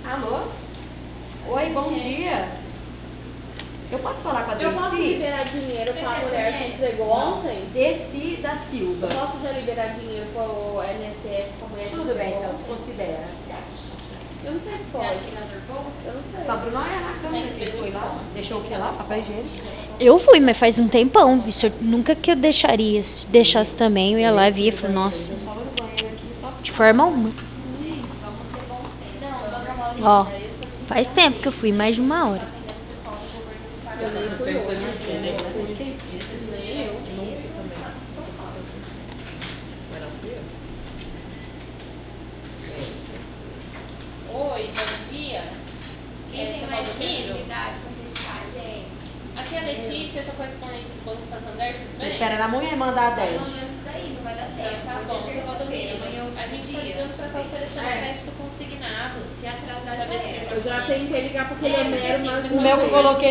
Alô? Oi, bom dia. Eu posso falar com a Desi? Eu posso liberar dinheiro para a mulher que entregou ontem? Desi da Silva. Eu posso já liberar dinheiro para o NSS com a mulher que Tudo bem, entregou então, ontem? considera. Eu não sei se pode. Eu não sei. Só Bruno é na câmera que ele foi lá. Deixou o que lá? Papel higiênico? Eu fui, mas faz um tempão. Nunca que eu deixaria. Se deixasse também, eu ia lá e via e falei, nossa, Eu tava no banheiro aqui, só de forma alguma. Ó, faz tempo que eu fui, mais de 1 hora. Eu nem fui hoje. Nem eu. Oi, bom dia. Quem tem Você mais tá dormindo? disponibilidade para fechar, gente? Aqui é a Letícia, eu sou correspondente do Banco Santander, tudo bem? espera a mulher mandar Pelo 10. menos isso daí, não vai dar tempo. Tá Hoje bom, é você vai dormir. terça-feira, amanhã é A outro gente tá dia. ligando pra estar oferecendo crédito consignado. Se atrasar, Pra já ver se era. tem Eu já tentei ligar para aquele Homero, mas O meu que eu coloquei